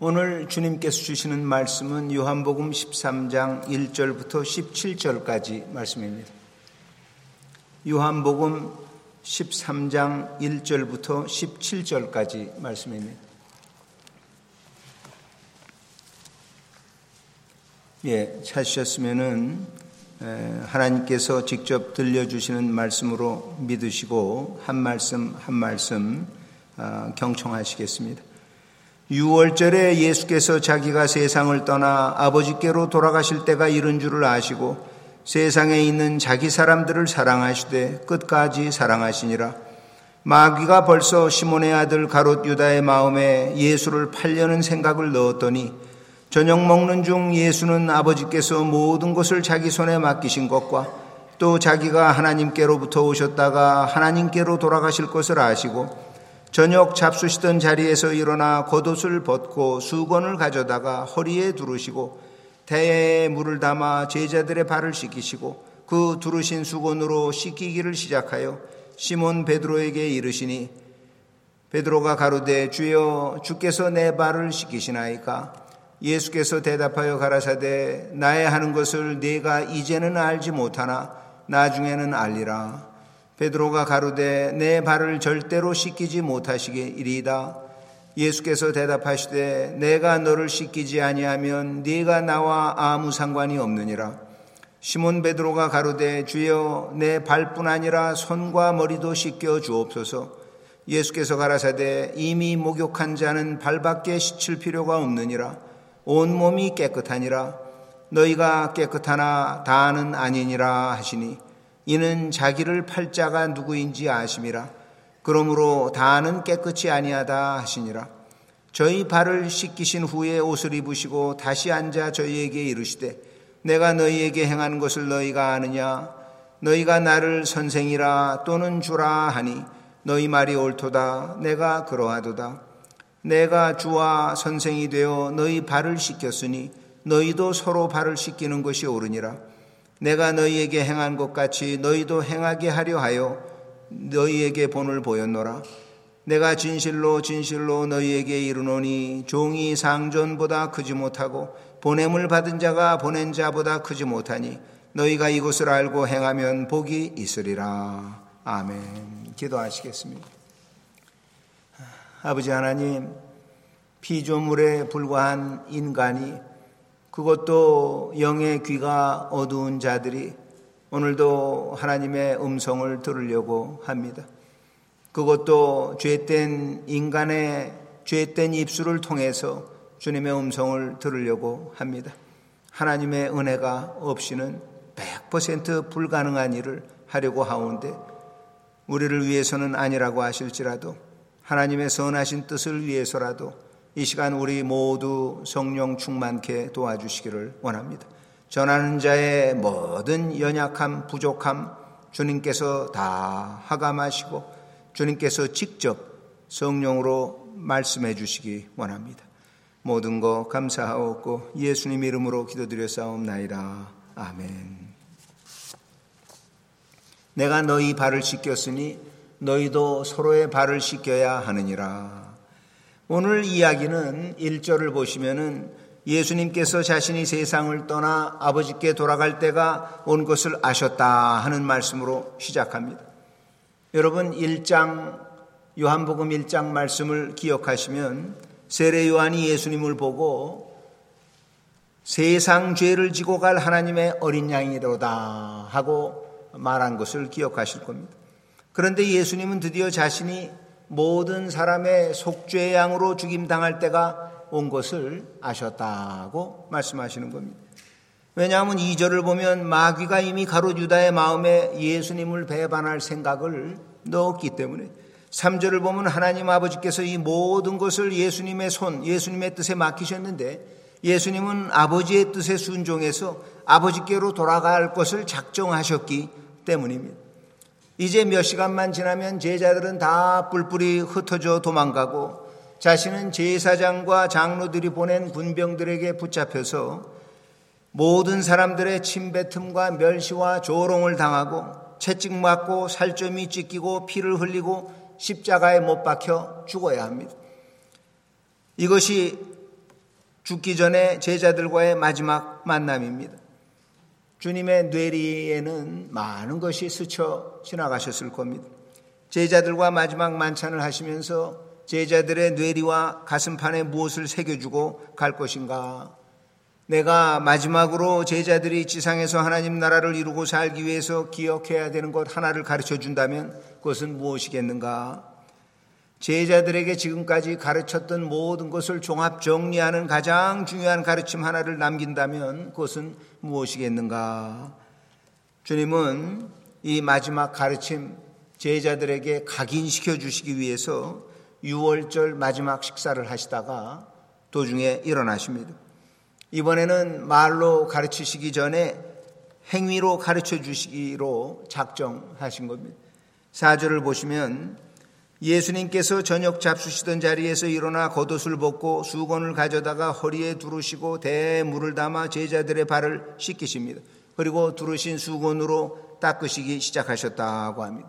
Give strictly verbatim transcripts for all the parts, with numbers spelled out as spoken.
오늘 주님께서 주시는 말씀은 요한복음 십삼 장 일 절부터 십칠 절까지 말씀입니다. 요한복음 십삼 장 일 절부터 십칠 절까지 말씀입니다. 예, 찾으셨으면은 하나님께서 직접 들려주시는 말씀으로 믿으시고 한 말씀 한 말씀 경청하시겠습니다. 유월절에 예수께서 자기가 세상을 떠나 아버지께로 돌아가실 때가 이른 줄을 아시고 세상에 있는 자기 사람들을 사랑하시되 끝까지 사랑하시니라. 마귀가 벌써 시몬의 아들 가롯 유다의 마음에 예수를 팔려는 생각을 넣었더니 저녁 먹는 중 예수는 아버지께서 모든 것을 자기 손에 맡기신 것과 또 자기가 하나님께로부터 오셨다가 하나님께로 돌아가실 것을 아시고 저녁 잡수시던 자리에서 일어나 겉옷을 벗고 수건을 가져다가 허리에 두르시고 대야에 물을 담아 제자들의 발을 씻기시고 그 두르신 수건으로 씻기기를 시작하여 시몬 베드로에게 이르시니 베드로가 가로되 주여 주께서 내 발을 씻기시나이까? 예수께서 대답하여 가라사대 나의 하는 것을 네가 이제는 알지 못하나 나중에는 알리라. 베드로가 가로되 내 발을 절대로 씻기지 못하시리이다. 예수께서 대답하시되 내가 너를 씻기지 아니하면 네가 나와 아무 상관이 없느니라. 시몬 베드로가 가로되 주여 내 발뿐 아니라 손과 머리도 씻겨 주옵소서. 예수께서 가라사대 이미 목욕한 자는 발밖에 씻을 필요가 없느니라. 온 몸이 깨끗하니라. 너희가 깨끗하나 다는 아니니라 하시니 이는 자기를 팔 자가 누구인지 아심이라. 그러므로 다는 깨끗이 아니하다 하시니라. 저희 발을 씻기신 후에 옷을 입으시고 다시 앉아 저희에게 이르시되 내가 너희에게 행한 것을 너희가 아느냐? 너희가 나를 선생이라 또는 주라 하니 너희 말이 옳도다. 내가 그러하도다. 내가 주와 선생이 되어 너희 발을 씻겼으니 너희도 서로 발을 씻기는 것이 옳으니라. 내가 너희에게 행한 것 같이 너희도 행하게 하려 하여 너희에게 본을 보였노라. 내가 진실로 진실로 너희에게 이르노니 종이 상전보다 크지 못하고 보냄을 받은 자가 보낸 자보다 크지 못하니 너희가 이것을 알고 행하면 복이 있으리라. 아멘. 기도하시겠습니다. 아버지 하나님, 피조물에 불과한 인간이 그것도 영의 귀가 어두운 자들이 오늘도 하나님의 음성을 들으려고 합니다. 그것도 죄된 인간의 죄된 입술을 통해서 주님의 음성을 들으려고 합니다. 하나님의 은혜가 없이는 백 퍼센트 불가능한 일을 하려고 하오는데 우리를 위해서는 아니라고 하실지라도 하나님의 선하신 뜻을 위해서라도 이 시간 우리 모두 성령 충만케 도와주시기를 원합니다. 전하는 자의 모든 연약함, 부족함 주님께서 다 하감하시고 주님께서 직접 성령으로 말씀해 주시기 원합니다. 모든 거 감사하옵고 예수님 이름으로 기도드렸사옵나이다. 아멘. 내가 너희 발을 씻겼으니 너희도 서로의 발을 씻겨야 하느니라. 오늘 이야기는 일 절을 보시면은 예수님께서 자신이 세상을 떠나 아버지께 돌아갈 때가 온 것을 아셨다 하는 말씀으로 시작합니다. 여러분 일 장 요한복음 일 장 말씀을 기억하시면 세례 요한이 예수님을 보고 세상 죄를 지고 갈 하나님의 어린 양이로다 하고 말한 것을 기억하실 겁니다. 그런데 예수님은 드디어 자신이 모든 사람의 속죄의 양으로 죽임당할 때가 온 것을 아셨다고 말씀하시는 겁니다. 왜냐하면 이 절을 보면 마귀가 이미 가롯 유다의 마음에 예수님을 배반할 생각을 넣었기 때문에 삼 절을 보면 하나님 아버지께서 이 모든 것을 예수님의 손, 예수님의 뜻에 맡기셨는데 예수님은 아버지의 뜻에 순종해서 아버지께로 돌아갈 것을 작정하셨기 때문입니다. 이제 몇 시간만 지나면 제자들은 다 뿔뿔이 흩어져 도망가고 자신은 제사장과 장로들이 보낸 군병들에게 붙잡혀서 모든 사람들의 침뱉음과 멸시와 조롱을 당하고 채찍맞고 살점이 찢기고 피를 흘리고 십자가에 못 박혀 죽어야 합니다. 이것이 죽기 전에 제자들과의 마지막 만남입니다. 주님의 뇌리에는 많은 것이 스쳐 지나가셨을 겁니다. 제자들과 마지막 만찬을 하시면서 제자들의 뇌리와 가슴판에 무엇을 새겨주고 갈 것인가? 내가 마지막으로 제자들이 지상에서 하나님 나라를 이루고 살기 위해서 기억해야 되는 것 하나를 가르쳐 준다면 그것은 무엇이겠는가? 제자들에게 지금까지 가르쳤던 모든 것을 종합 정리하는 가장 중요한 가르침 하나를 남긴다면 그것은 무엇이겠는가? 주님은 이 마지막 가르침 제자들에게 각인시켜 주시기 위해서 유월절 마지막 식사를 하시다가 도중에 일어나십니다. 이번에는 말로 가르치시기 전에 행위로 가르쳐 주시기로 작정하신 겁니다. 사 절을 보시면 예수님께서 저녁 잡수시던 자리에서 일어나 겉옷을 벗고 수건을 가져다가 허리에 두르시고 대물을 담아 제자들의 발을 씻기십니다. 그리고 두르신 수건으로 닦으시기 시작하셨다고 합니다.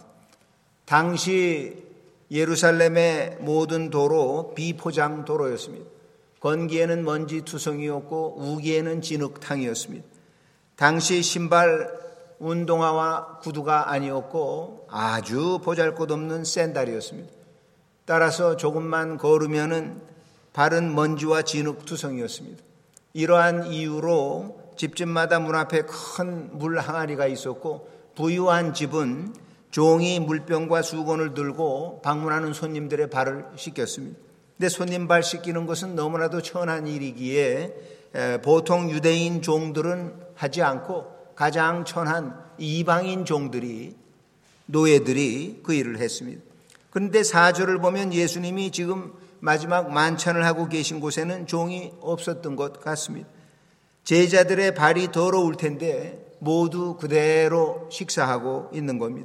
당시 예루살렘의 모든 도로 비포장 도로였습니다. 건기에는 먼지 투성이었고 우기에는 진흙탕이었습니다. 당시 신발 운동화와 구두가 아니었고 아주 보잘것없는 샌들이었습니다. 따라서 조금만 걸으면은 발은 먼지와 진흙투성이었습니다. 이러한 이유로 집집마다 문 앞에 큰 물 항아리가 있었고 부유한 집은 종이 물병과 수건을 들고 방문하는 손님들의 발을 씻겼습니다. 근데 손님 발 씻기는 것은 너무나도 천한 일이기에 보통 유대인 종들은 하지 않고 가장 천한 이방인 종들이 노예들이 그 일을 했습니다. 그런데 사 절을 보면 예수님이 지금 마지막 만찬을 하고 계신 곳에는 종이 없었던 것 같습니다. 제자들의 발이 더러울 텐데 모두 그대로 식사하고 있는 겁니다.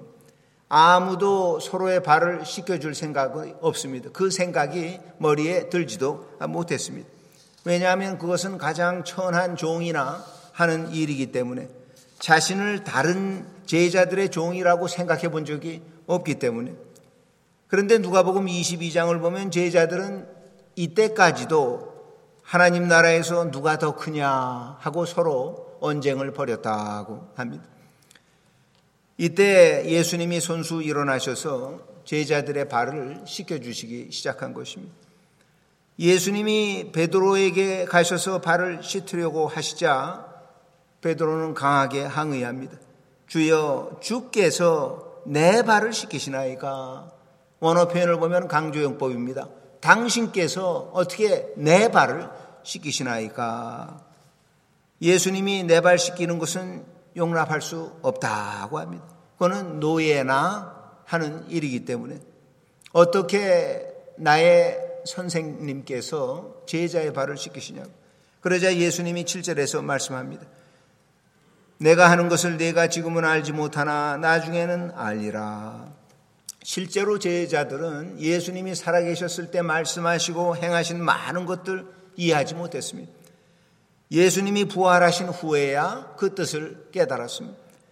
아무도 서로의 발을 씻겨줄 생각이 없습니다. 그 생각이 머리에 들지도 못했습니다. 왜냐하면 그것은 가장 천한 종이나 하는 일이기 때문에 자신을 다른 제자들의 종이라고 생각해 본 적이 없기 때문에. 그런데 누가복음 이십이 장을 보면 제자들은 이때까지도 하나님 나라에서 누가 더 크냐 하고 서로 언쟁을 벌였다고 합니다. 이때 예수님이 손수 일어나셔서 제자들의 발을 씻겨주시기 시작한 것입니다. 예수님이 베드로에게 가셔서 발을 씻으려고 하시자 베드로는 강하게 항의합니다. 주여, 주께서 내 발을 씻기시나이까? 원어 표현을 보면 강조용법입니다. 당신께서 어떻게 내 발을 씻기시나이까? 예수님이 내 발 씻기는 것은 용납할 수 없다고 합니다. 그거는 노예나 하는 일이기 때문에 어떻게 나의 선생님께서 제자의 발을 씻기시냐고. 그러자 예수님이 칠 절에서 말씀합니다. 내가 하는 것을 네가 지금은 알지 못하나 나중에는 알리라. 실제로 제자들은 예수님이 살아계셨을 때 말씀하시고 행하신 많은 것들 이해하지 못했습니다. 예수님이 부활하신 후에야 그 뜻을 깨달았습니다.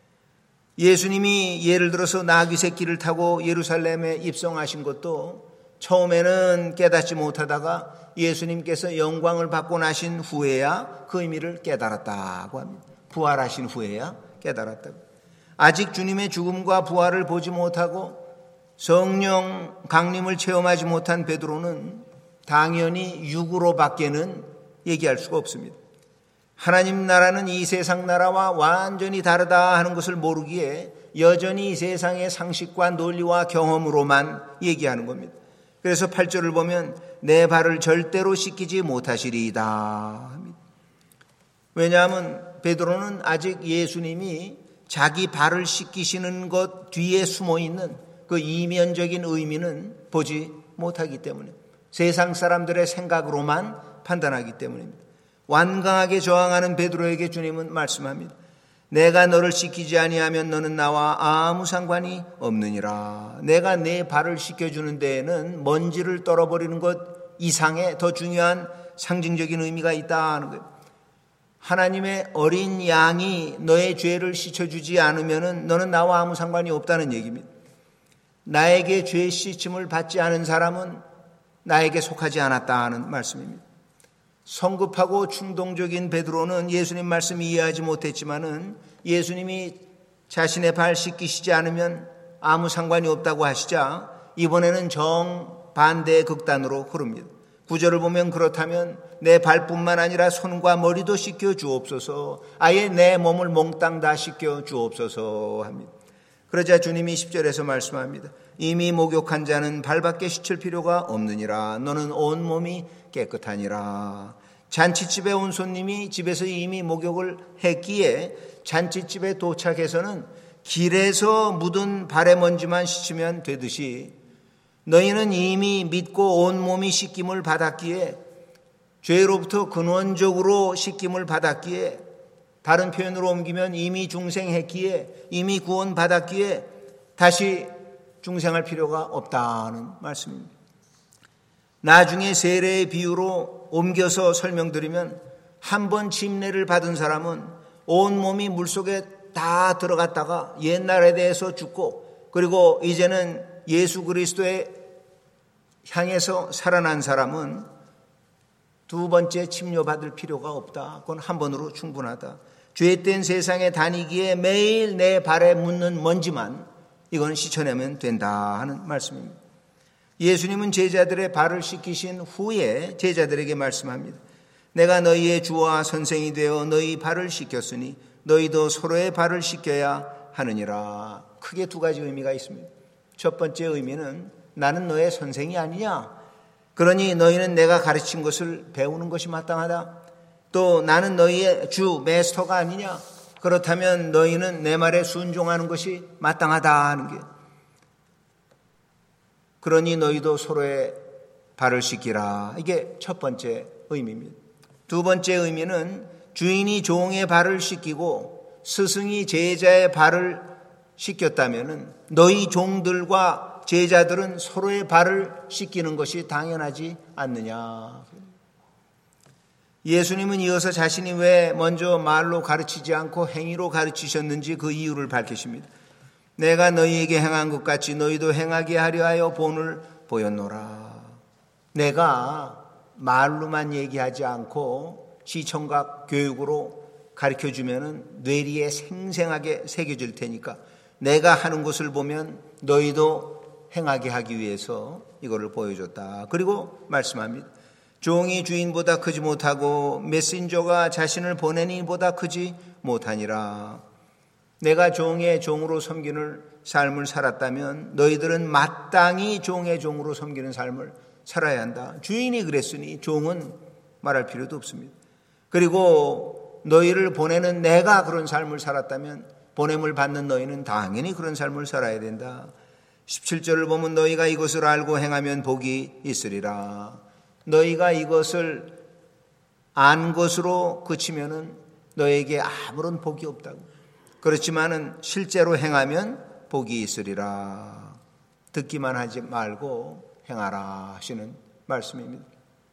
예수님이 예를 들어서 나귀 새끼를 타고 예루살렘에 입성하신 것도 처음에는 깨닫지 못하다가 예수님께서 영광을 받고 나신 후에야 그 의미를 깨달았다고 합니다. 부활하신 후에야 깨달았다고. 아직 주님의 죽음과 부활을 보지 못하고 성령 강림을 체험하지 못한 베드로는 당연히 육으로밖에는 얘기할 수가 없습니다. 하나님 나라는 이 세상 나라와 완전히 다르다 하는 것을 모르기에 여전히 이 세상의 상식과 논리와 경험으로만 얘기하는 겁니다. 그래서 팔 절을 보면 내 발을 절대로 씻기지 못하시리이다 합니다. 왜냐하면 베드로는 아직 예수님이 자기 발을 씻기시는 것 뒤에 숨어있는 그 이면적인 의미는 보지 못하기 때문에 세상 사람들의 생각으로만 판단하기 때문입니다. 완강하게 저항하는 베드로에게 주님은 말씀합니다. 내가 너를 씻기지 아니하면 너는 나와 아무 상관이 없느니라. 내가 내 발을 씻겨주는 데에는 먼지를 떨어버리는 것 이상의 더 중요한 상징적인 의미가 있다는 거예요. 하나님의 어린 양이 너의 죄를 씻어주지 않으면 너는 나와 아무 상관이 없다는 얘기입니다. 나에게 죄 씻음을 받지 않은 사람은 나에게 속하지 않았다는 말씀입니다. 성급하고 충동적인 베드로는 예수님 말씀 이해하지 못했지만은 예수님이 자신의 발 씻기시지 않으면 아무 상관이 없다고 하시자 이번에는 정반대의 극단으로 흐릅니다. 구절을 보면 그렇다면 내 발뿐만 아니라 손과 머리도 씻겨 주옵소서, 아예 내 몸을 몽땅 다 씻겨 주옵소서 합니다. 그러자 주님이 십 절에서 말씀합니다. 이미 목욕한 자는 발밖에 씻을 필요가 없느니라. 너는 온 몸이 깨끗하니라. 잔치집에 온 손님이 집에서 이미 목욕을 했기에 잔치집에 도착해서는 길에서 묻은 발의 먼지만 씻으면 되듯이 너희는 이미 믿고 온 몸이 씻김을 받았기에, 죄로부터 근원적으로 씻김을 받았기에, 다른 표현으로 옮기면 이미 중생했기에, 이미 구원받았기에 다시 중생할 필요가 없다는 말씀입니다. 나중에 세례의 비유로 옮겨서 설명드리면, 한 번 침례를 받은 사람은 온 몸이 물속에 다 들어갔다가 옛날에 대해서 죽고, 그리고 이제는 예수 그리스도에 향해서 살아난 사람은 두 번째 침례받을 필요가 없다. 그건 한 번으로 충분하다. 죄된 세상에 다니기에 매일 내 발에 묻는 먼지만 이건 씻어내면 된다 하는 말씀입니다. 예수님은 제자들의 발을 씻기신 후에 제자들에게 말씀합니다. 내가 너희의 주와 선생이 되어 너희 발을 씻겼으니 너희도 서로의 발을 씻겨야 하느니라. 크게 두 가지 의미가 있습니다. 첫 번째 의미는 나는 너의 선생이 아니냐, 그러니 너희는 내가 가르친 것을 배우는 것이 마땅하다. 또 나는 너희의 주 메스터가 아니냐, 그렇다면 너희는 내 말에 순종하는 것이 마땅하다 하는 게, 그러니 너희도 서로의 발을 씻기라. 이게 첫 번째 의미입니다. 두 번째 의미는 주인이 종의 발을 씻기고 스승이 제자의 발을 씻겼다면 너희 종들과 제자들은 서로의 발을 씻기는 것이 당연하지 않느냐. 예수님은 이어서 자신이 왜 먼저 말로 가르치지 않고 행위로 가르치셨는지 그 이유를 밝히십니다. 내가 너희에게 행한 것 같이 너희도 행하게 하려 하여 본을 보였노라. 내가 말로만 얘기하지 않고 시청각 교육으로 가르쳐주면 뇌리에 생생하게 새겨질 테니까 내가 하는 것을 보면 너희도 행하게 하기 위해서 이거를 보여줬다. 그리고 말씀합니다. 종이 주인보다 크지 못하고 메신저가 자신을 보낸 이보다 크지 못하니라. 내가 종의 종으로 섬기는 삶을 살았다면 너희들은 마땅히 종의 종으로 섬기는 삶을 살아야 한다. 주인이 그랬으니 종은 말할 필요도 없습니다. 그리고 너희를 보내는 내가 그런 삶을 살았다면 보냄을 받는 너희는 당연히 그런 삶을 살아야 된다. 십칠 절을 보면 너희가 이것을 알고 행하면 복이 있으리라. 너희가 이것을 안 것으로 그치면은 너에게 아무런 복이 없다고. 그렇지만은 실제로 행하면 복이 있으리라. 듣기만 하지 말고 행하라 하시는 말씀입니다.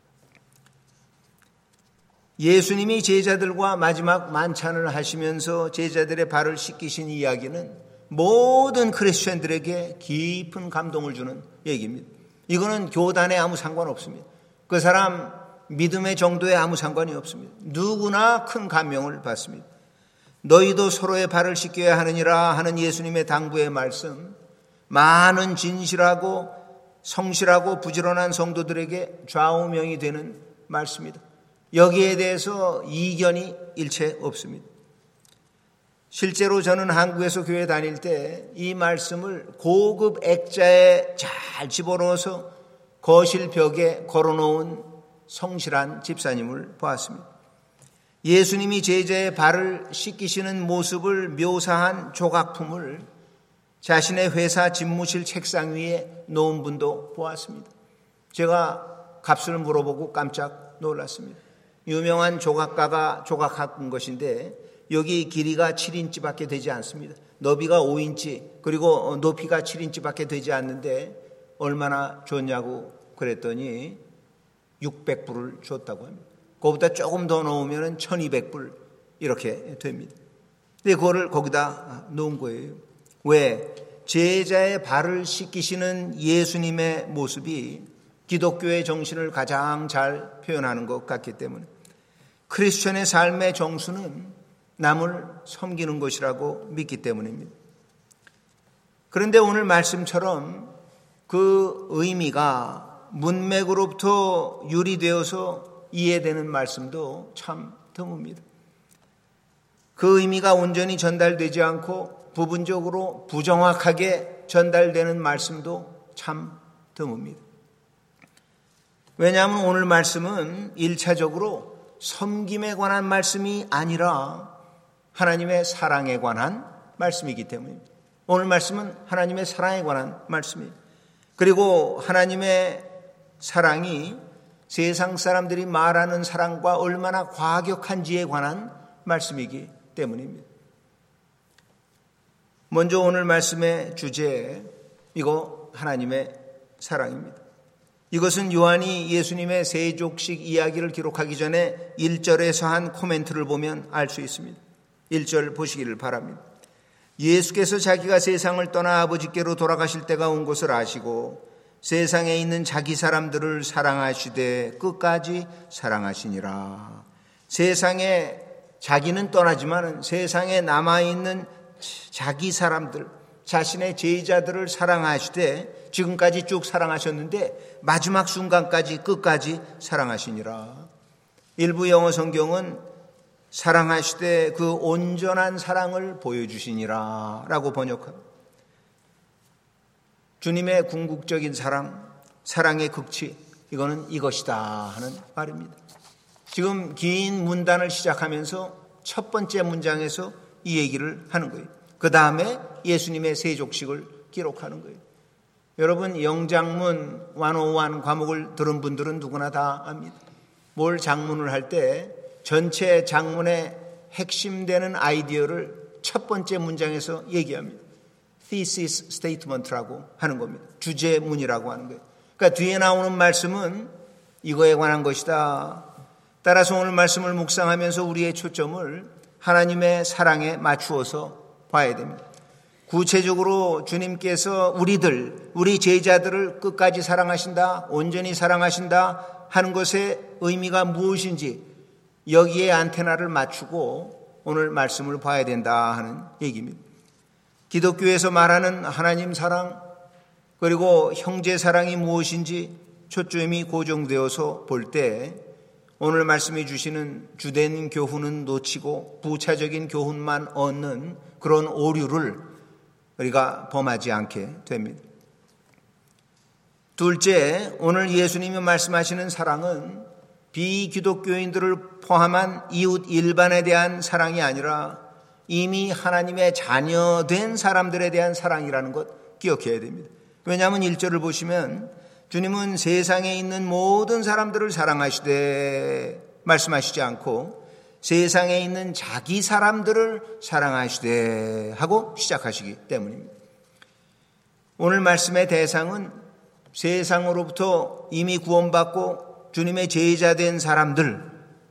예수님이 제자들과 마지막 만찬을 하시면서 제자들의 발을 씻기신 이야기는 모든 크리스천들에게 깊은 감동을 주는 얘기입니다. 이거는 교단에 아무 상관없습니다. 그 사람 믿음의 정도에 아무 상관이 없습니다. 누구나 큰 감명을 받습니다. 너희도 서로의 발을 씻겨야 하느니라 하는 예수님의 당부의 말씀, 많은 진실하고 성실하고 부지런한 성도들에게 좌우명이 되는 말씀입니다. 여기에 대해서 이견이 일체 없습니다. 실제로 저는 한국에서 교회 다닐 때 이 말씀을 고급 액자에 잘 집어넣어서 거실 벽에 걸어놓은 성실한 집사님을 보았습니다. 예수님이 제자의 발을 씻기시는 모습을 묘사한 조각품을 자신의 회사 집무실 책상 위에 놓은 분도 보았습니다. 제가 값을 물어보고 깜짝 놀랐습니다. 유명한 조각가가 조각한 것인데 여기 길이가 칠 인치밖에 되지 않습니다. 너비가 오 인치 그리고 높이가 칠 인치밖에 되지 않는데 얼마나 줬냐고 그랬더니 육백 불을 줬다고 합니다. 그거보다 조금 더 넣으면 천이백 불 이렇게 됩니다. 근데 그거를 거기다 놓은 거예요. 왜? 제자의 발을 씻기시는 예수님의 모습이 기독교의 정신을 가장 잘 표현하는 것 같기 때문에 크리스천의 삶의 정수는 남을 섬기는 것이라고 믿기 때문입니다. 그런데 오늘 말씀처럼 그 의미가 문맥으로부터 유리되어서 이해되는 말씀도 참 드뭅니다. 그 의미가 온전히 전달되지 않고 부분적으로 부정확하게 전달되는 말씀도 참 드뭅니다. 왜냐하면 오늘 말씀은 일차적으로 섬김에 관한 말씀이 아니라 하나님의 사랑에 관한 말씀이기 때문입니다. 오늘 말씀은 하나님의 사랑에 관한 말씀이에요. 그리고 하나님의 사랑이 세상 사람들이 말하는 사랑과 얼마나 과격한지에 관한 말씀이기 때문입니다. 먼저 오늘 말씀의 주제, 이거 하나님의 사랑입니다. 이것은 요한이 예수님의 세족식 이야기를 기록하기 전에 일 절에서 한 코멘트를 보면 알 수 있습니다. 일 절 보시기를 바랍니다. 예수께서 자기가 세상을 떠나 아버지께로 돌아가실 때가 온 것을 아시고 세상에 있는 자기 사람들을 사랑하시되 끝까지 사랑하시니라. 세상에 자기는 떠나지만 세상에 남아있는 자기 사람들, 자신의 제자들을 사랑하시되 지금까지 쭉 사랑하셨는데 마지막 순간까지 끝까지 사랑하시니라. 일부 영어 성경은 사랑하시되 그 온전한 사랑을 보여주시니라 라고 번역합니다. 주님의 궁극적인 사랑, 사랑의 극치, 이거는 이것이다 하는 말입니다. 지금 긴 문단을 시작하면서 첫 번째 문장에서 이 얘기를 하는 거예요. 그 다음에 예수님의 세족식을 기록하는 거예요. 여러분 영장문 백일 과목을 들은 분들은 누구나 다 압니다. 뭘 장문을 할 때 전체 장문의 핵심되는 아이디어를 첫 번째 문장에서 얘기합니다. thesis statement라고 하는 겁니다. 주제문이라고 하는 거예요. 그러니까 뒤에 나오는 말씀은 이거에 관한 것이다. 따라서 오늘 말씀을 묵상하면서 우리의 초점을 하나님의 사랑에 맞추어서 봐야 됩니다. 구체적으로 주님께서 우리들, 우리 제자들을 끝까지 사랑하신다, 온전히 사랑하신다 하는 것의 의미가 무엇인지 여기에 안테나를 맞추고 오늘 말씀을 봐야 된다 하는 얘기입니다. 기독교에서 말하는 하나님 사랑, 그리고 형제 사랑이 무엇인지 초점이 고정되어서 볼 때 오늘 말씀해 주시는 주된 교훈은 놓치고 부차적인 교훈만 얻는 그런 오류를 우리가 범하지 않게 됩니다. 둘째, 오늘 예수님이 말씀하시는 사랑은 비기독교인들을 포함한 이웃 일반에 대한 사랑이 아니라 이미 하나님의 자녀된 사람들에 대한 사랑이라는 것 기억해야 됩니다. 왜냐하면 일 절을 보시면 주님은 세상에 있는 모든 사람들을 사랑하시되 말씀하시지 않고 세상에 있는 자기 사람들을 사랑하시되 하고 시작하시기 때문입니다. 오늘 말씀의 대상은 세상으로부터 이미 구원받고 주님의 제자된 사람들라는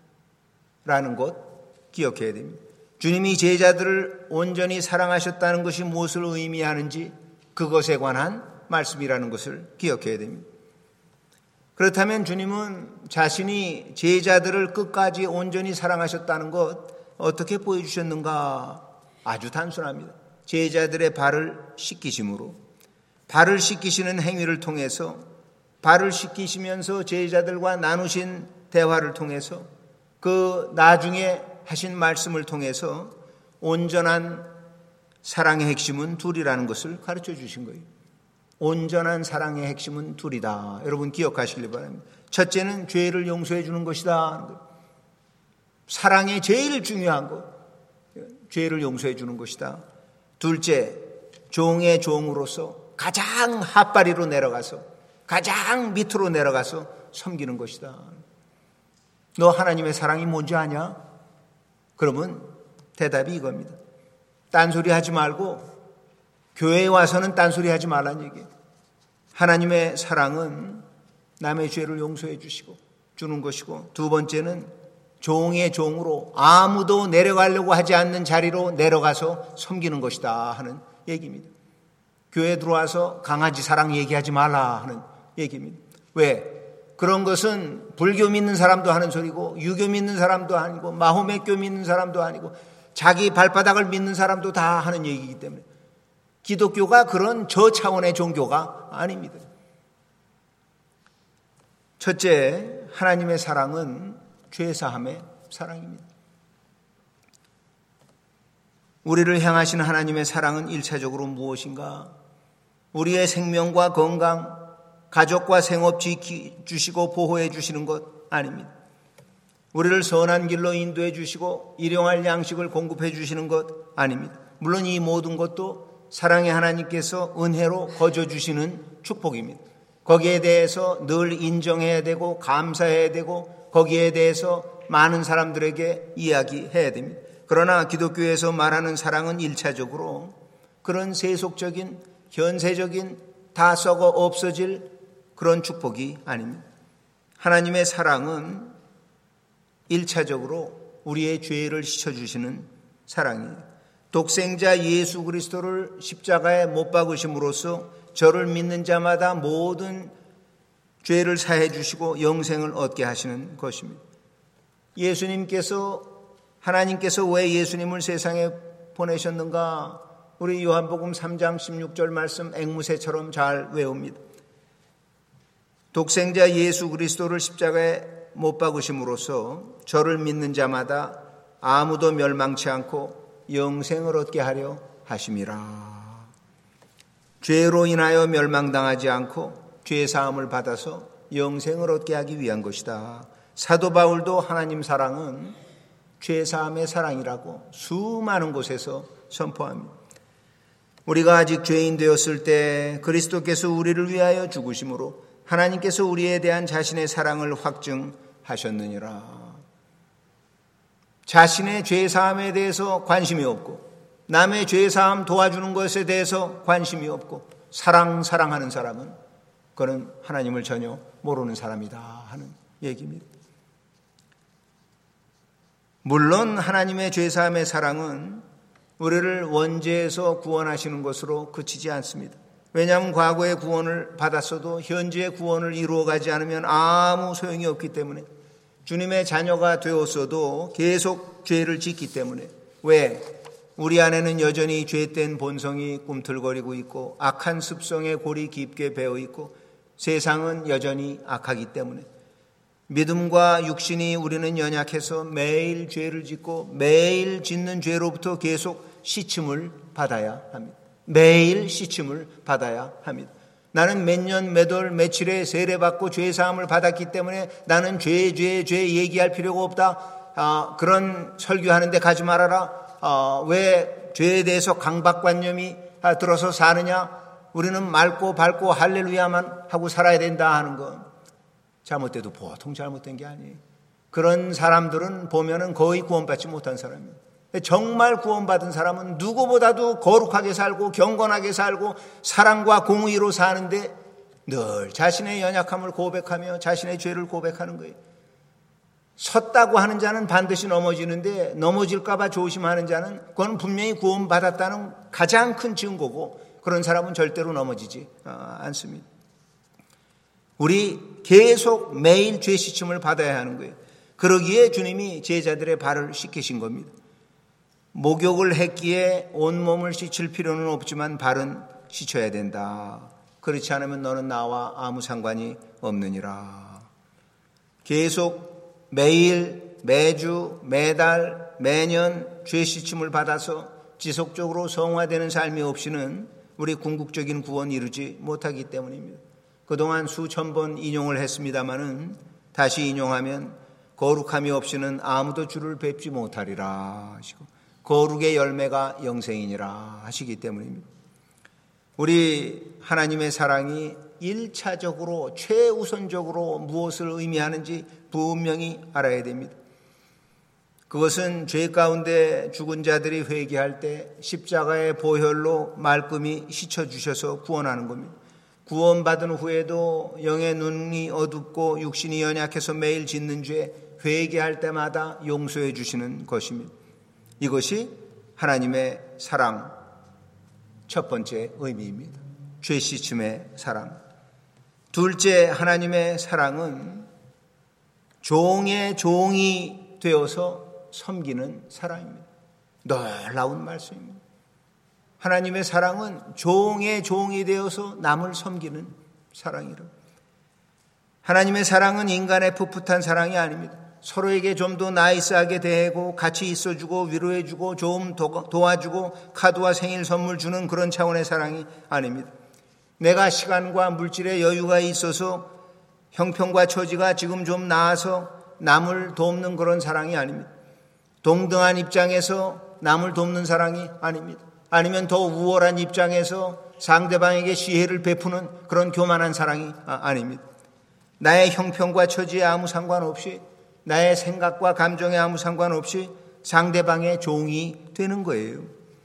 것 기억해야 됩니다. 주님이 제자들을 온전히 사랑하셨다는 것이 무엇을 의미하는지 그것에 관한 말씀이라는 것을 기억해야 됩니다. 그렇다면 주님은 자신이 제자들을 끝까지 온전히 사랑하셨다는 것 어떻게 보여주셨는가? 아주 단순합니다. 제자들의 발을 씻기심으로, 발을 씻기시는 행위를 통해서, 발을 씻기시면서 제자들과 나누신 대화를 통해서, 그 나중에 하신 말씀을 통해서 온전한 사랑의 핵심은 둘이라는 것을 가르쳐 주신 거예요. 온전한 사랑의 핵심은 둘이다. 여러분 기억하시길 바랍니다. 첫째는 죄를 용서해 주는 것이다. 사랑의 제일 중요한 것, 죄를 용서해 주는 것이다. 둘째, 종의 종으로서 가장 핫바리로 내려가서, 가장 밑으로 내려가서 섬기는 것이다. 너 하나님의 사랑이 뭔지 아냐? 그러면 대답이 이겁니다. 딴소리 하지 말고 교회에 와서는 딴소리 하지 말라는 얘기예요. 하나님의 사랑은 남의 죄를 용서해 주시고 주는 것이고, 두 번째는 종의 종으로 아무도 내려가려고 하지 않는 자리로 내려가서 섬기는 것이다 하는 얘기입니다. 교회에 들어와서 강아지 사랑 얘기하지 말라 하는 얘기입니다. 왜? 그런 것은 불교 믿는 사람도 하는 소리고 유교 믿는 사람도 아니고 마호메교 믿는 사람도 아니고 자기 발바닥을 믿는 사람도 다 하는 얘기이기 때문에 기독교가 그런 저 차원의 종교가 아닙니다. 첫째, 하나님의 사랑은 죄사함의 사랑입니다. 우리를 향하신 하나님의 사랑은 일차적으로 무엇인가? 우리의 생명과 건강, 가족과 생업 지켜주시고 보호해 주시는 것 아닙니다. 우리를 선한 길로 인도해 주시고 일용할 양식을 공급해 주시는 것 아닙니다. 물론 이 모든 것도 사랑의 하나님께서 은혜로 거저 주시는 축복입니다. 거기에 대해서 늘 인정해야 되고 감사해야 되고 거기에 대해서 많은 사람들에게 이야기해야 됩니다. 그러나 기독교에서 말하는 사랑은 일차적으로 그런 세속적인 현세적인 다 썩어 없어질 그런 축복이 아닙니다. 하나님의 사랑은 일차적으로 우리의 죄를 씻어주시는 사랑이에요. 독생자 예수 그리스도를 십자가에 못 박으심으로써 저를 믿는 자마다 모든 죄를 사해 주시고 영생을 얻게 하시는 것입니다. 예수님께서 하나님께서 왜 예수님을 세상에 보내셨는가? 우리 요한복음 삼 장 십육 절 말씀 앵무새처럼 잘 외웁니다. 독생자 예수 그리스도를 십자가에 못 박으심으로써 저를 믿는 자마다 아무도 멸망치 않고 영생을 얻게 하려 하심이라. 죄로 인하여 멸망당하지 않고 죄사함을 받아서 영생을 얻게 하기 위한 것이다. 사도 바울도 하나님 사랑은 죄사함의 사랑이라고 수많은 곳에서 선포합니다. 우리가 아직 죄인 되었을 때 그리스도께서 우리를 위하여 죽으심으로 하나님께서 우리에 대한 자신의 사랑을 확증하셨느니라. 자신의 죄사함에 대해서 관심이 없고 남의 죄사함 도와주는 것에 대해서 관심이 없고 사랑 사랑하는 사람은 그는 하나님을 전혀 모르는 사람이다 하는 얘기입니다. 물론 하나님의 죄사함의 사랑은 우리를 원죄에서 구원하시는 것으로 그치지 않습니다. 왜냐하면 과거의 구원을 받았어도 현재의 구원을 이루어가지 않으면 아무 소용이 없기 때문에 주님의 자녀가 되었어도 계속 죄를 짓기 때문에 왜? 우리 안에는 여전히 죄된 본성이 꿈틀거리고 있고 악한 습성의 골이 깊게 배어 있고 세상은 여전히 악하기 때문에 믿음과 육신이 우리는 연약해서 매일 죄를 짓고 매일 짓는 죄로부터 계속 씻음을 받아야 합니다. 매일 씻음을 받아야 합니다. 나는 몇 년, 몇 월, 며칠에 세례받고 죄사함을 받았기 때문에 나는 죄, 죄, 죄 얘기할 필요가 없다. 아, 그런 설교하는데 가지 말아라. 아, 왜 죄에 대해서 강박관념이 들어서 사느냐? 우리는 맑고 밝고 할렐루야만 하고 살아야 된다 하는 건 잘못돼도 보통 잘못된 게 아니에요. 그런 사람들은 보면은 거의 구원받지 못한 사람이에요. 정말 구원받은 사람은 누구보다도 거룩하게 살고 경건하게 살고 사랑과 공의로 사는데 늘 자신의 연약함을 고백하며 자신의 죄를 고백하는 거예요. 섰다고 하는 자는 반드시 넘어지는데 넘어질까 봐 조심하는 자는 그건 분명히 구원받았다는 가장 큰 증거고 그런 사람은 절대로 넘어지지 않습니다. 우리 계속 매일 죄 씻음을 받아야 하는 거예요. 그러기에 주님이 제자들의 발을 씻기신 겁니다. 목욕을 했기에 온몸을 씻을 필요는 없지만 발은 씻어야 된다. 그렇지 않으면 너는 나와 아무 상관이 없느니라. 계속 매일 매주 매달 매년 죄 씻음을 받아서 지속적으로 성화되는 삶이 없이는 우리 궁극적인 구원 이루지 못하기 때문입니다. 그동안 수천 번 인용을 했습니다마는 다시 인용하면 거룩함이 없이는 아무도 주를 뵙지 못하리라 하시고 거룩의 열매가 영생이니라 하시기 때문입니다. 우리 하나님의 사랑이 일차적으로 최우선적으로 무엇을 의미하는지 분명히 알아야 됩니다. 그것은 죄 가운데 죽은 자들이 회개할 때 십자가의 보혈로 말끔히 씻어주셔서 구원하는 겁니다. 구원받은 후에도 영의 눈이 어둡고 육신이 연약해서 매일 짓는 죄 회개할 때마다 용서해 주시는 것입니다. 이것이 하나님의 사랑 첫 번째 의미입니다. 죄 씻음의 사랑. 둘째, 하나님의 사랑은 종의 종이 되어서 섬기는 사랑입니다. 놀라운 말씀입니다. 하나님의 사랑은 종의 종이 되어서 남을 섬기는 사랑이라. 하나님의 사랑은 인간의 풋풋한 사랑이 아닙니다. 서로에게 좀 더 나이스하게 대하고 같이 있어주고 위로해주고 좀 도와주고 카드와 생일 선물 주는 그런 차원의 사랑이 아닙니다. 내가 시간과 물질의 여유가 있어서 형편과 처지가 지금 좀 나아서 남을 돕는 그런 사랑이 아닙니다. 동등한 입장에서 남을 돕는 사랑이 아닙니다. 아니면 더 우월한 입장에서 상대방에게 시혜를 베푸는 그런 교만한 사랑이 아닙니다. 나의 형편과 처지에 아무 상관없이, 나의 생각과 감정에 아무 상관없이 상대방의 종이 되는 거예요.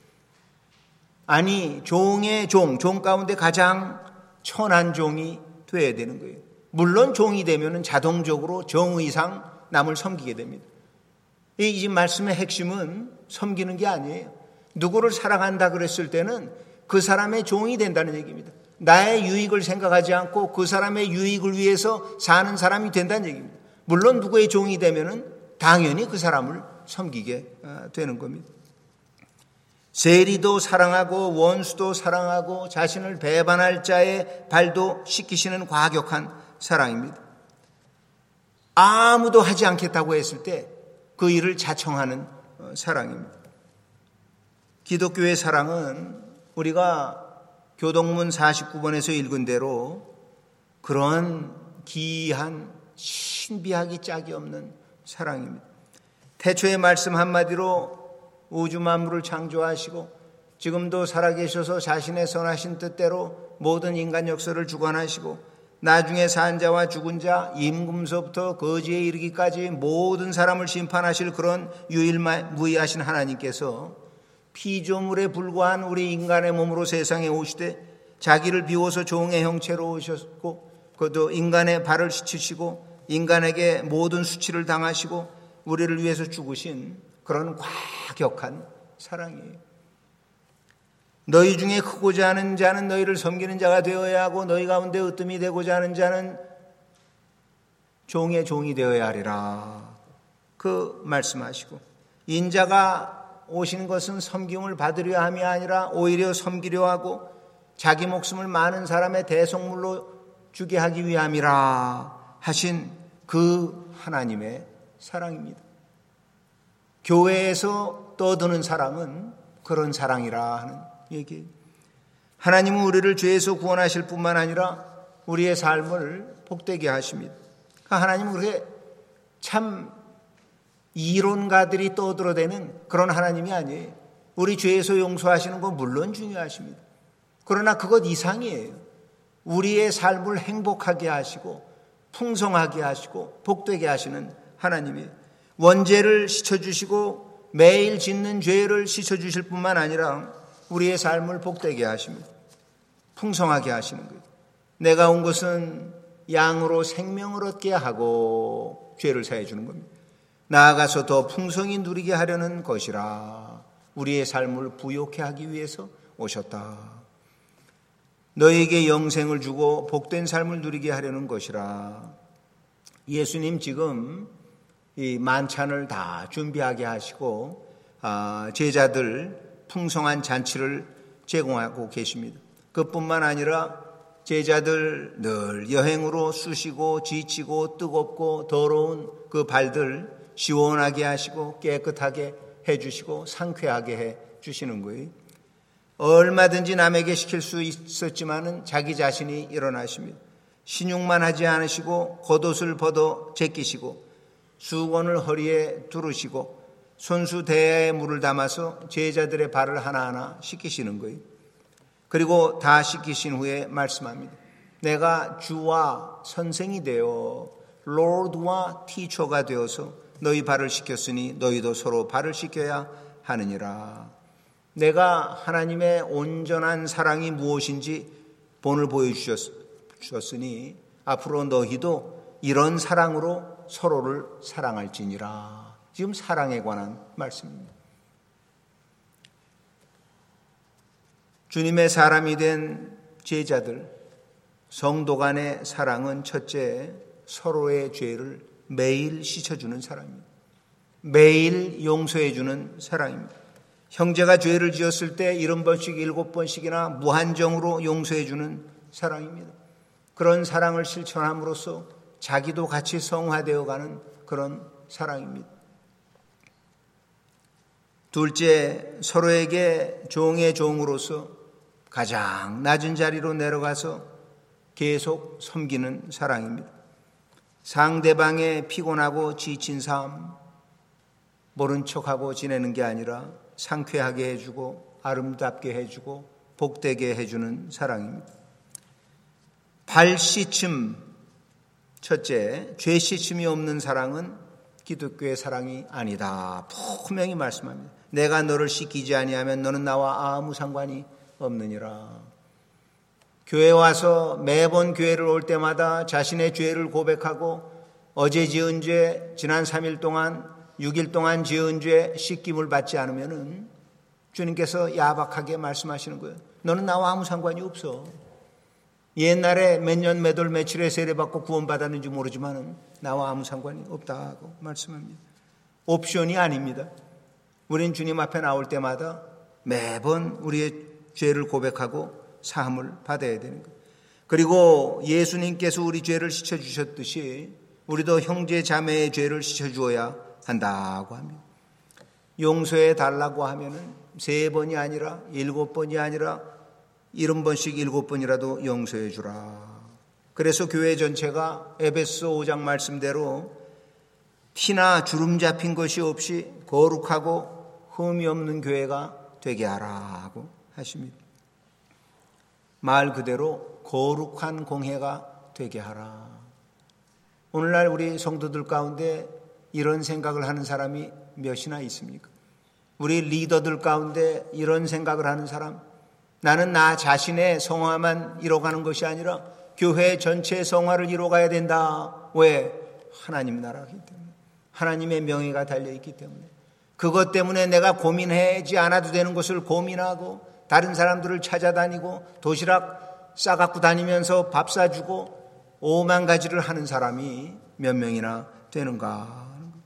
아니, 종의 종, 종 가운데 가장 천한 종이 되어야 되는 거예요. 물론 종이 되면 자동적으로 정의상 남을 섬기게 됩니다. 이 집 말씀의 핵심은 섬기는 게 아니에요. 누구를 사랑한다 그랬을 때는 그 사람의 종이 된다는 얘기입니다. 나의 유익을 생각하지 않고 그 사람의 유익을 위해서 사는 사람이 된다는 얘기입니다. 물론 누구의 종이 되면은 당연히 그 사람을 섬기게 되는 겁니다. 세리도 사랑하고 원수도 사랑하고 자신을 배반할 자의 발도 씻기시는 과격한 사랑입니다. 아무도 하지 않겠다고 했을 때 그 일을 자청하는 사랑입니다. 기독교의 사랑은 우리가 교동문 사십구 번에서 읽은 대로 그런 기이한 신비하기 짝이 없는 사랑입니다. 태초의 말씀 한마디로 우주 만물을 창조하시고 지금도 살아계셔서 자신의 선하신 뜻대로 모든 인간 역사를 주관하시고 나중에 산 자와 죽은 자, 임금서부터 거지에 이르기까지 모든 사람을 심판하실 그런 유일무이하신 하나님께서 피조물에 불과한 우리 인간의 몸으로 세상에 오시되 자기를 비워서 종의 형체로 오셨고 그것도 인간의 발을 씻으시고 인간에게 모든 수치를 당하시고 우리를 위해서 죽으신 그런 과격한 사랑이에요. 너희 중에 크고자 하는 자는 너희를 섬기는 자가 되어야 하고 너희 가운데 으뜸이 되고자 하는 자는 종의 종이 되어야 하리라. 그 말씀하시고 인자가 오신 것은 섬김을 받으려 함이 아니라 오히려 섬기려 하고 자기 목숨을 많은 사람의 대속물로 주게 하기 위함이라 하신 그 하나님의 사랑입니다. 교회에서 떠드는 사랑은 그런 사랑이라 하는 얘기. 하나님은 우리를 죄에서 구원하실 뿐만 아니라 우리의 삶을 복되게 하십니다. 하나님은 그렇게 참 이론가들이 떠들어대는 그런 하나님이 아니에요. 우리 죄에서 용서하시는 건 물론 중요하십니다. 그러나 그것 이상이에요. 우리의 삶을 행복하게 하시고 풍성하게 하시고 복되게 하시는 하나님이에요. 원죄를 씻어주시고 매일 짓는 죄를 씻어주실 뿐만 아니라 우리의 삶을 복되게 하십니다. 풍성하게 하시는 거예요. 내가 온 것은 양으로 생명을 얻게 하고 죄를 사해 주는 겁니다. 나아가서 더 풍성히 누리게 하려는 것이라. 우리의 삶을 부욕해 하기 위해서 오셨다. 너에게 영생을 주고 복된 삶을 누리게 하려는 것이라. 예수님 지금 이 만찬을 다 준비하게 하시고 제자들 풍성한 잔치를 제공하고 계십니다. 그뿐만 아니라 제자들 늘 여행으로 쑤시고 지치고 뜨겁고 더러운 그 발들 시원하게 하시고 깨끗하게 해주시고 상쾌하게 해주시는 거예요. 얼마든지 남에게 시킬 수 있었지만은 자기 자신이 일어나십니다. 신용만 하지 않으시고 겉옷을 벗어 제끼시고 수건을 허리에 두르시고 손수 대야에 물을 담아서 제자들의 발을 하나하나 씻기시는 거예요. 그리고 다 씻기신 후에 말씀합니다. 내가 주와 선생이 되어 롤드와 티처가 되어서 너희 발을 씻겼으니 너희도 서로 발을 씻겨야 하느니라. 내가 하나님의 온전한 사랑이 무엇인지 본을 보여주셨으니 앞으로 너희도 이런 사랑으로 서로를 사랑할지니라. 지금 사랑에 관한 말씀입니다. 주님의 사람이 된 제자들, 성도 간의 사랑은 첫째, 서로의 죄를 매일 씻어주는 사랑입니다. 매일 용서해주는 사랑입니다. 형제가 죄를 지었을 때 일흔 번씩 일곱 번씩이나 무한정으로 용서해주는 사랑입니다. 그런 사랑을 실천함으로써 자기도 같이 성화되어가는 그런 사랑입니다. 둘째, 서로에게 종의 종으로서 가장 낮은 자리로 내려가서 계속 섬기는 사랑입니다. 상대방의 피곤하고 지친 삶, 모른 척하고 지내는 게 아니라 상쾌하게 해주고 아름답게 해주고 복되게 해주는 사랑입니다. 발 씻음, 첫째, 죄 씻음이 없는 사랑은 기독교의 사랑이 아니다. 분명히 말씀합니다. 내가 너를 씻기지 아니하면 너는 나와 아무 상관이 없느니라. 교회 와서 매번 교회를 올 때마다 자신의 죄를 고백하고 어제 지은 죄, 지난 삼 일 동안 육 일 동안 지은 죄 씻김을 받지 않으면 주님께서 야박하게 말씀하시는 거예요. 너는 나와 아무 상관이 없어. 옛날에 몇 년 몇 월 며칠에 세례받고 구원받았는지 모르지만 나와 아무 상관이 없다고 말씀합니다. 옵션이 아닙니다. 우린 주님 앞에 나올 때마다 매번 우리의 죄를 고백하고 사함을 받아야 되는 거예요. 그리고 예수님께서 우리 죄를 씻어주셨듯이 우리도 형제 자매의 죄를 씻어주어야 한다고 합니다. 용서해 달라고 하면은 세 번이 아니라 일곱 번이 아니라 일흔 번씩 일곱 번이라도 용서해 주라. 그래서 교회 전체가 에베소 오 장 말씀대로 티나 주름 잡힌 것이 없이 거룩하고 흠이 없는 교회가 되게 하라고 하십니다. 말 그대로 거룩한 공회가 되게 하라. 오늘날 우리 성도들 가운데 이런 생각을 하는 사람이 몇이나 있습니까? 우리 리더들 가운데 이런 생각을 하는 사람, 나는 나 자신의 성화만 이뤄가는 것이 아니라 교회 전체의 성화를 이뤄가야 된다. 왜? 하나님 나라이기 때문에, 하나님의 명예가 달려있기 때문에. 그것 때문에 내가 고민하지 않아도 되는 것을 고민하고 다른 사람들을 찾아다니고 도시락 싸갖고 다니면서 밥 사주고 오만 가지를 하는 사람이 몇 명이나 되는가.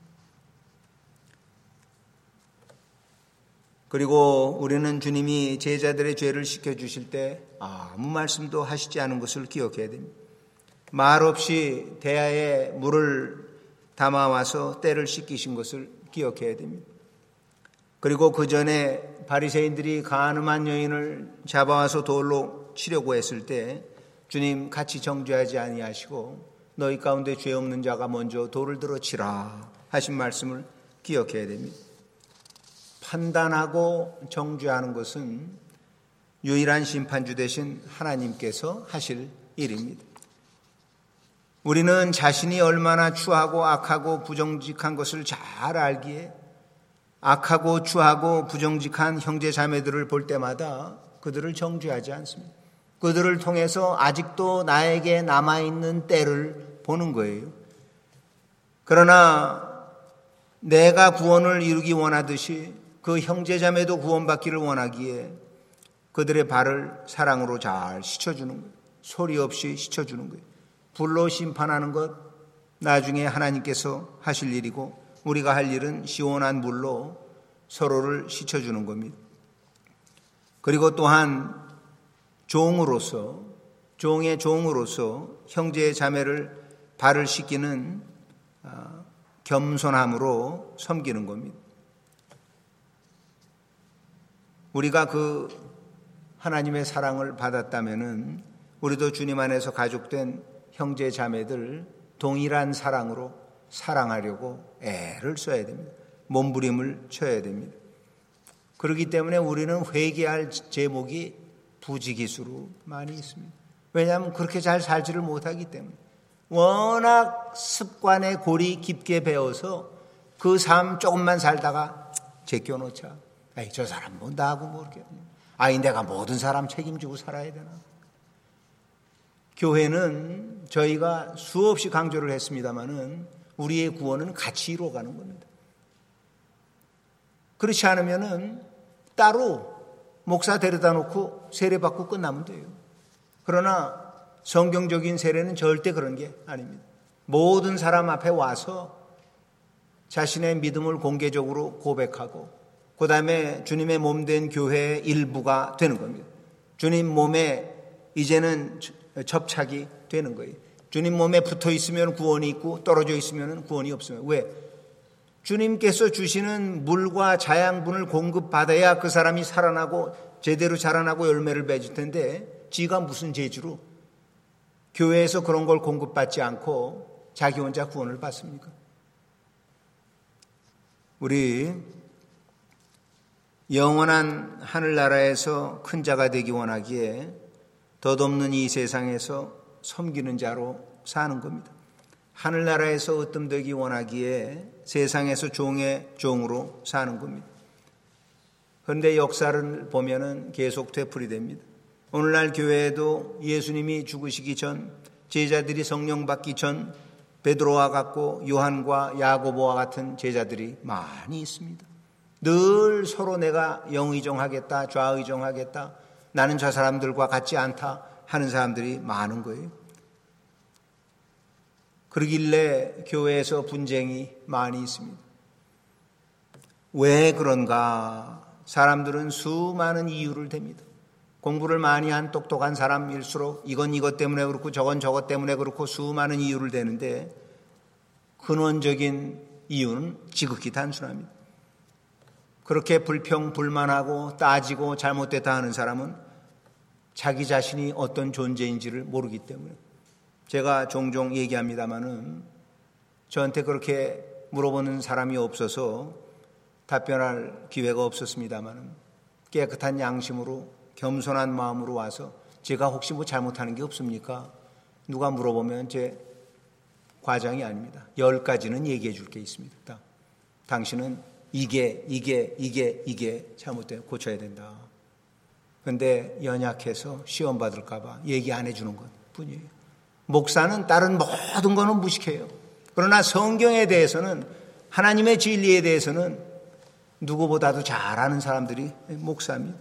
그리고 우리는 주님이 제자들의 죄를 씻겨주실 때 아무 말씀도 하시지 않은 것을 기억해야 됩니다. 말 없이 대야에 물을 담아와서 때를 씻기신 것을 기억해야 됩니다. 그리고 그 전에 바리새인들이 간음한 여인을 잡아와서 돌로 치려고 했을 때 주님 같이 정죄하지 아니하시고 너희 가운데 죄 없는 자가 먼저 돌을 들어 치라 하신 말씀을 기억해야 됩니다. 판단하고 정죄하는 것은 유일한 심판주 되신 하나님께서 하실 일입니다. 우리는 자신이 얼마나 추하고 악하고 부정직한 것을 잘 알기에 악하고 추하고 부정직한 형제 자매들을 볼 때마다 그들을 정죄하지 않습니다. 그들을 통해서 아직도 나에게 남아있는 때를 보는 거예요. 그러나 내가 구원을 이루기 원하듯이 그 형제 자매도 구원받기를 원하기에 그들의 발을 사랑으로 잘 씻어주는 거예요. 소리 없이 씻어주는 거예요. 불로 심판하는 것 나중에 하나님께서 하실 일이고 우리가 할 일은 시원한 물로 서로를 씻어주는 겁니다. 그리고 또한 종으로서 종의 종으로서 형제의 자매를 발을 씻기는 겸손함으로 섬기는 겁니다. 우리가 그 하나님의 사랑을 받았다면은 우리도 주님 안에서 가족된 형제 자매들 동일한 사랑으로 사랑하려고 애를 써야 됩니다. 몸부림을 쳐야 됩니다. 그렇기 때문에 우리는 회개할 제목이 부지기수로 많이 있습니다. 왜냐하면 그렇게 잘 살지를 못하기 때문에 워낙 습관의 골이 깊게 배어서 그 삶 조금만 살다가 제껴놓자. 아이, 저 사람 뭐 나하고 뭐 이렇게. 아이, 내가 모든 사람 책임지고 살아야 되나. 교회는 저희가 수없이 강조를 했습니다마는 우리의 구원은 같이 이루어가는 겁니다. 그렇지 않으면은 따로 목사 데려다 놓고 세례받고 끝나면 돼요. 그러나 성경적인 세례는 절대 그런 게 아닙니다. 모든 사람 앞에 와서 자신의 믿음을 공개적으로 고백하고 그 다음에 주님의 몸 된 교회의 일부가 되는 겁니다. 주님 몸에 이제는 접착이 되는 거예요. 주님 몸에 붙어 있으면 구원이 있고 떨어져 있으면 구원이 없습니다. 왜? 주님께서 주시는 물과 자양분을 공급받아야 그 사람이 살아나고 제대로 자라나고 열매를 맺을 텐데 지가 무슨 재주로 교회에서 그런 걸 공급받지 않고 자기 혼자 구원을 받습니까? 우리 영원한 하늘나라에서 큰 자가 되기 원하기에 덧없는 이 세상에서 섬기는 자로 사는 겁니다. 하늘나라에서 으뜸되기 원하기에 세상에서 종의 종으로 사는 겁니다. 그런데 역사를 보면은 계속 되풀이됩니다. 오늘날 교회에도 예수님이 죽으시기 전, 제자들이 성령 받기 전 베드로와 같고 요한과 야고보와 같은 제자들이 많이 있습니다. 늘 서로 내가 영의정하겠다, 좌의정하겠다, 나는 저 사람들과 같지 않다 하는 사람들이 많은 거예요. 그러길래 교회에서 분쟁이 많이 있습니다. 왜 그런가? 사람들은 수많은 이유를 댑니다. 공부를 많이 한 똑똑한 사람일수록 이건 이것 때문에 그렇고 저건 저것 때문에 그렇고 수많은 이유를 대는데 근원적인 이유는 지극히 단순합니다. 그렇게 불평, 불만하고 따지고 잘못됐다 하는 사람은 자기 자신이 어떤 존재인지를 모르기 때문에 제가 종종 얘기합니다마는 저한테 그렇게 물어보는 사람이 없어서 답변할 기회가 없었습니다마는 깨끗한 양심으로 겸손한 마음으로 와서 제가 혹시 뭐 잘못하는 게 없습니까? 누가 물어보면 제 과장이 아닙니다. 열 가지는 얘기해 줄 게 있습니다. 당신은 이게 이게 이게 이게 잘못되면 고쳐야 된다. 그런데 연약해서 시험 받을까 봐 얘기 안 해주는 것 뿐이에요. 목사는 다른 모든 거는 무식해요. 그러나 성경에 대해서는 하나님의 진리에 대해서는 누구보다도 잘 아는 사람들이 목사입니다.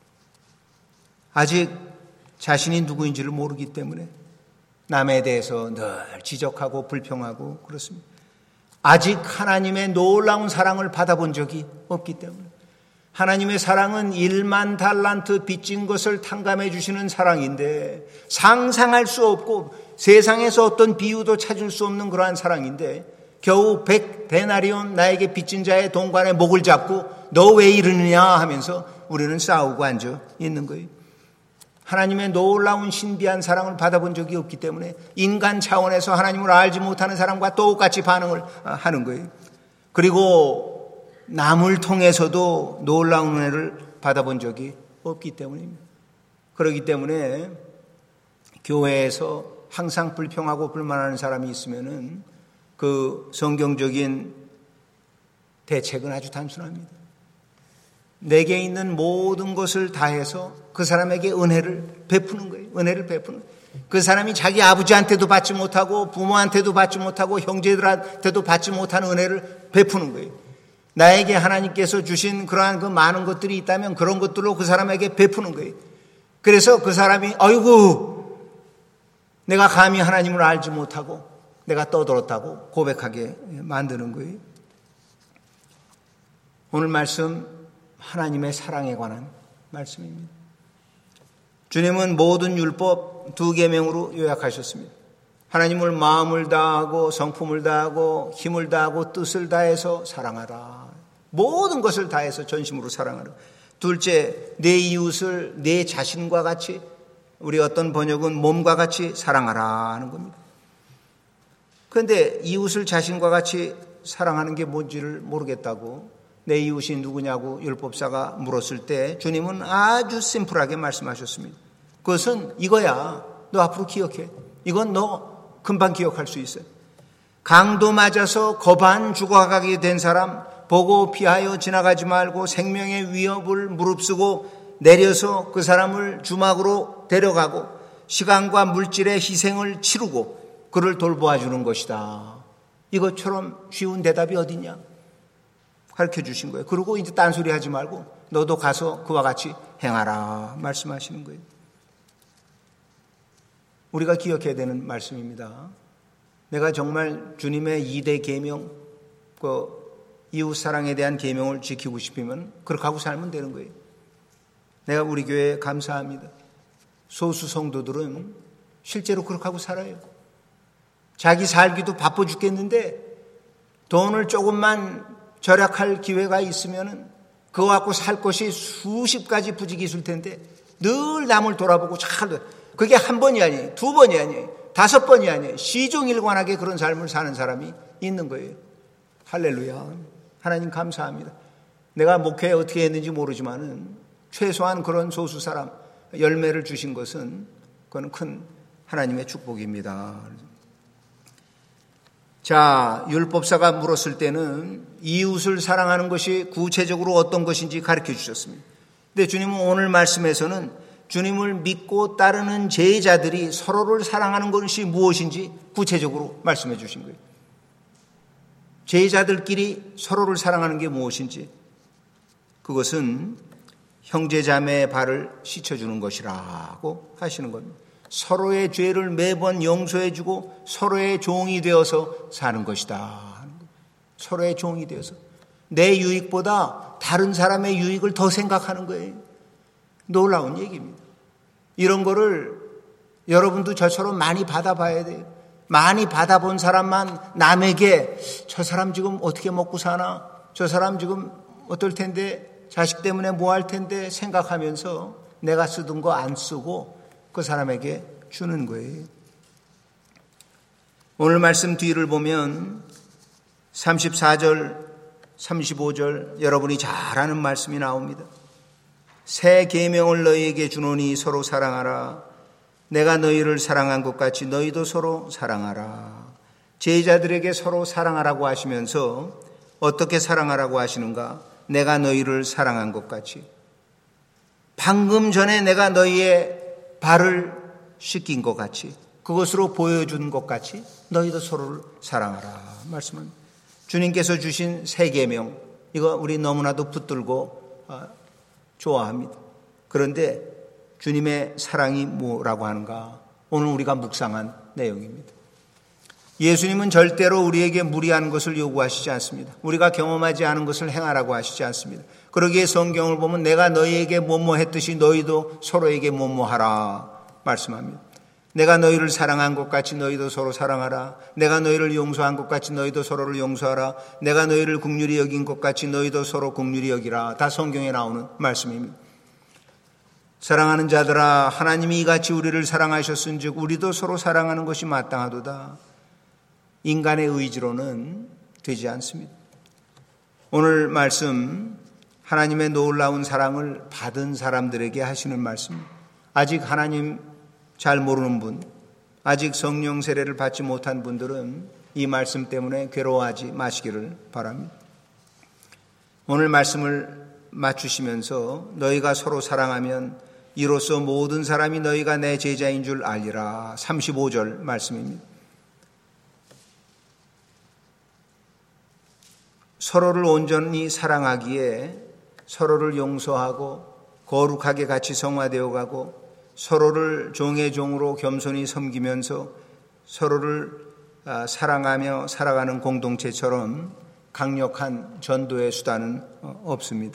아직 자신이 누구인지를 모르기 때문에 남에 대해서 늘 지적하고 불평하고 그렇습니다. 아직 하나님의 놀라운 사랑을 받아본 적이 없기 때문에 하나님의 사랑은 일만 달란트 빚진 것을 탕감해 주시는 사랑인데 상상할 수 없고 세상에서 어떤 비유도 찾을 수 없는 그러한 사랑인데 겨우 백 데나리온 나에게 빚진 자의 동관에 목을 잡고 너 왜 이러느냐 하면서 우리는 싸우고 앉아 있는 거예요. 하나님의 놀라운 신비한 사랑을 받아본 적이 없기 때문에 인간 차원에서 하나님을 알지 못하는 사람과 똑같이 반응을 하는 거예요. 그리고 남을 통해서도 놀라운 은혜를 받아본 적이 없기 때문입니다. 그렇기 때문에 교회에서 항상 불평하고 불만하는 사람이 있으면은 그 성경적인 대책은 아주 단순합니다. 내게 있는 모든 것을 다해서 그 사람에게 은혜를 베푸는 거예요. 은혜를 베푸는 거예요. 그 사람이 자기 아버지한테도 받지 못하고 부모한테도 받지 못하고 형제들한테도 받지 못하는 은혜를 베푸는 거예요. 나에게 하나님께서 주신 그러한 그 많은 것들이 있다면 그런 것들로 그 사람에게 베푸는 거예요. 그래서 그 사람이 아이고 내가 감히 하나님을 알지 못하고 내가 떠들었다고 고백하게 만드는 거예요. 오늘 말씀 하나님의 사랑에 관한 말씀입니다. 주님은 모든 율법 두 계명으로 요약하셨습니다. 하나님을 마음을 다하고 성품을 다하고 힘을 다하고 뜻을 다해서 사랑하라. 모든 것을 다해서 전심으로 사랑하라. 둘째, 내 이웃을 내 자신과 같이, 우리 어떤 번역은 몸과 같이 사랑하라 하는 겁니다. 그런데 이웃을 자신과 같이 사랑하는 게 뭔지를 모르겠다고 내 이웃이 누구냐고 율법사가 물었을 때 주님은 아주 심플하게 말씀하셨습니다. 그것은 이거야. 너 앞으로 기억해. 이건 너 금방 기억할 수 있어요. 강도 맞아서 거반 죽어가게 된 사람 보고 피하여 지나가지 말고 생명의 위협을 무릅쓰고 내려서 그 사람을 주막으로 데려가고 시간과 물질의 희생을 치르고 그를 돌보아 주는 것이다. 이것처럼 쉬운 대답이 어딨냐? 가르쳐 주신 거예요. 그리고 이제 딴소리 하지 말고 너도 가서 그와 같이 행하라 말씀하시는 거예요. 우리가 기억해야 되는 말씀입니다. 내가 정말 주님의 이 대 계명, 그 이웃사랑에 대한 계명을 지키고 싶으면 그렇게 하고 살면 되는 거예요. 내가 우리 교회에 감사합니다. 소수 성도들은 실제로 그렇게 하고 살아요. 자기 살기도 바빠 죽겠는데 돈을 조금만 절약할 기회가 있으면 그거 갖고 살 것이 수십 가지 부직이 있을 텐데 늘 남을 돌아보고 잘, 그게 한 번이 아니에요. 두 번이 아니에요. 다섯 번이 아니에요. 시종일관하게 그런 삶을 사는 사람이 있는 거예요. 할렐루야. 하나님 감사합니다. 내가 목회에 어떻게 했는지 모르지만은 최소한 그런 소수 사람 열매를 주신 것은 그건 큰 하나님의 축복입니다. 자, 율법사가 물었을 때는 이웃을 사랑하는 것이 구체적으로 어떤 것인지 가르쳐 주셨습니다. 근데 주님은 오늘 말씀에서는 주님을 믿고 따르는 제자들이 서로를 사랑하는 것이 무엇인지 구체적으로 말씀해 주신 거예요. 제자들끼리 서로를 사랑하는 게 무엇인지, 그것은 형제자매의 발을 씻어주는 것이라고 하시는 겁니다. 서로의 죄를 매번 용서해주고 서로의 종이 되어서 사는 것이다. 서로의 종이 되어서 내 유익보다 다른 사람의 유익을 더 생각하는 거예요. 놀라운 얘기입니다. 이런 거를 여러분도 저처럼 많이 받아봐야 돼요. 많이 받아본 사람만 남에게 저 사람 지금 어떻게 먹고 사나, 저 사람 지금 어떨 텐데, 자식 때문에 뭐 할 텐데 생각하면서 내가 쓰던 거 안 쓰고 그 사람에게 주는 거예요. 오늘 말씀 뒤를 보면 삼십사 절, 삼십오 절 여러분이 잘 아는 말씀이 나옵니다. 새 계명을 너희에게 주노니 서로 사랑하라. 내가 너희를 사랑한 것 같이 너희도 서로 사랑하라. 제자들에게 서로 사랑하라고 하시면서 어떻게 사랑하라고 하시는가? 내가 너희를 사랑한 것 같이. 방금 전에 내가 너희의 발을 씻긴 것 같이, 그것으로 보여준 것 같이 너희도 서로를 사랑하라 말씀은 주님께서 주신 새 계명, 이거 우리 너무나도 붙들고 좋아합니다. 그런데 주님의 사랑이 뭐라고 하는가? 오늘 우리가 묵상한 내용입니다. 예수님은 절대로 우리에게 무리한 것을 요구하시지 않습니다. 우리가 경험하지 않은 것을 행하라고 하시지 않습니다. 그러기에 성경을 보면 내가 너희에게 뭐뭐 했듯이 너희도 서로에게 뭐뭐 하라 말씀합니다. 내가 너희를 사랑한 것 같이 너희도 서로 사랑하라. 내가 너희를 용서한 것 같이 너희도 서로를 용서하라. 내가 너희를 긍휼히 여긴 것 같이 너희도 서로 긍휼히 여기라. 다 성경에 나오는 말씀입니다. 사랑하는 자들아, 하나님이 이같이 우리를 사랑하셨은즉 우리도 서로 사랑하는 것이 마땅하도다. 인간의 의지로는 되지 않습니다. 오늘 말씀, 하나님의 놀라운 사랑을 받은 사람들에게 하시는 말씀, 아직 하나님 잘 모르는 분, 아직 성령 세례를 받지 못한 분들은 이 말씀 때문에 괴로워하지 마시기를 바랍니다. 오늘 말씀을 맞추시면서 너희가 서로 사랑하면 이로써 모든 사람이 너희가 내 제자인 줄 알리라. 삼십오 절 말씀입니다. 서로를 온전히 사랑하기에 서로를 용서하고 거룩하게 같이 성화되어 가고 서로를 종의 종으로 겸손히 섬기면서 서로를 사랑하며 살아가는 공동체처럼 강력한 전도의 수단은 없습니다.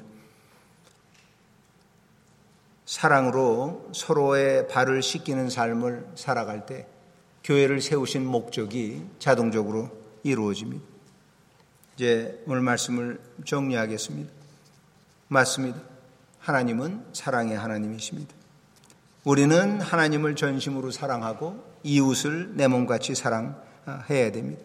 사랑으로 서로의 발을 씻기는 삶을 살아갈 때 교회를 세우신 목적이 자동적으로 이루어집니다. 이제 오늘 말씀을 정리하겠습니다. 맞습니다. 하나님은 사랑의 하나님이십니다. 우리는 하나님을 전심으로 사랑하고 이웃을 내 몸같이 사랑해야 됩니다.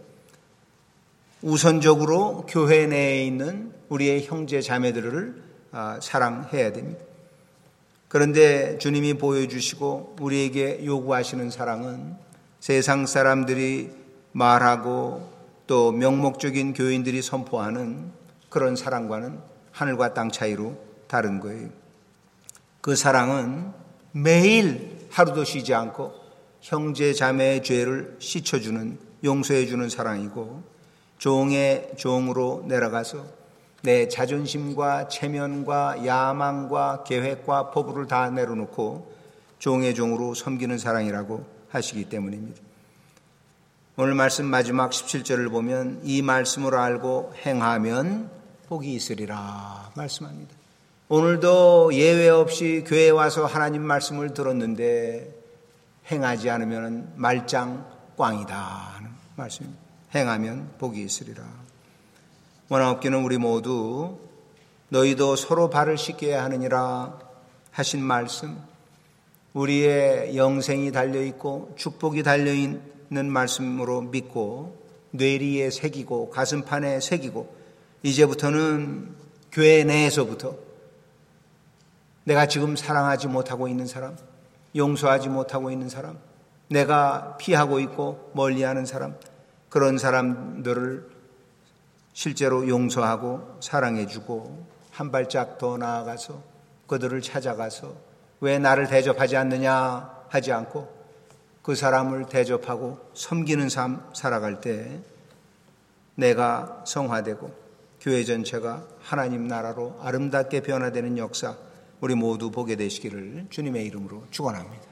우선적으로 교회 내에 있는 우리의 형제 자매들을 사랑해야 됩니다. 그런데 주님이 보여주시고 우리에게 요구하시는 사랑은 세상 사람들이 말하고 또 명목적인 교인들이 선포하는 그런 사랑과는 하늘과 땅 차이로 다른 거예요. 그 사랑은 매일 하루도 쉬지 않고 형제 자매의 죄를 씻어주는, 용서해주는 사랑이고, 종의 종으로 내려가서 내 자존심과 체면과 야망과 계획과 포부를 다 내려놓고 종의 종으로 섬기는 사랑이라고 하시기 때문입니다. 오늘 말씀 마지막 십칠 절을 보면 이 말씀으로 알고 행하면 복이 있으리라 말씀합니다. 오늘도 예외 없이 교회에 와서 하나님 말씀을 들었는데 행하지 않으면 말짱 꽝이다 하는 말씀입니다. 행하면 복이 있으리라. 원하옵기는 우리 모두 너희도 서로 발을 씻겨야 하느니라 하신 말씀, 우리의 영생이 달려있고 축복이 달려있는 말씀으로 믿고 뇌리에 새기고 가슴판에 새기고 이제부터는 교회 내에서부터 내가 지금 사랑하지 못하고 있는 사람, 용서하지 못하고 있는 사람, 내가 피하고 있고 멀리하는 사람, 그런 사람들을 실제로 용서하고 사랑해주고 한 발짝 더 나아가서 그들을 찾아가서 왜 나를 대접하지 않느냐 하지 않고 그 사람을 대접하고 섬기는 삶 살아갈 때 내가 성화되고 교회 전체가 하나님 나라로 아름답게 변화되는 역사 우리 모두 보게 되시기를 주님의 이름으로 축원합니다.